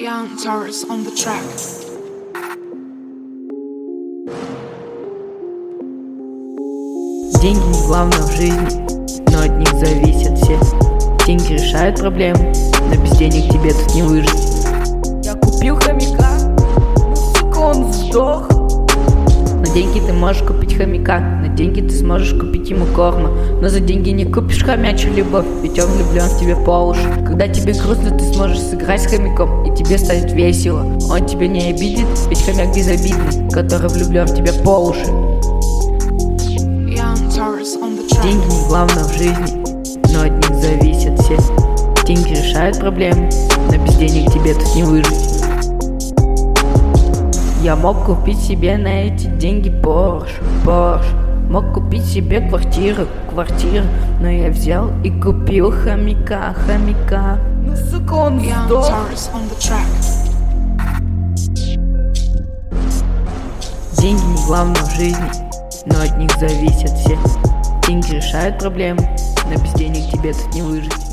Young Taurus on the track. Деньги не главное в жизни, но от них зависят все. Деньги решают проблемы, но без денег тебе тут не выжить. Я купил хомяка, ну сука он сдох. На деньги ты можешь купить хомяка, на деньги ты сможешь купить ему корма. Но за деньги не купишь хомячью любовь, ведь он влюблен в тебя по уши. Когда тебе грустно, ты сможешь сыграть с хомяком, и тебе станет весело. Он тебя не обидит, ведь хомяк безобидный, который влюблен в тебя по уши. Деньги не главное в жизни, но от них зависят все. Деньги решают проблемы, но без денег тебе тут не выжить. Я мог купить себе на эти деньги Порш. Мог купить себе квартиру, но я взял и купил хомяка. Ну сука он сдох. Деньги не главное в жизни, но от них зависят все. Деньги решают проблемы, но без денег тебе тут не выжить.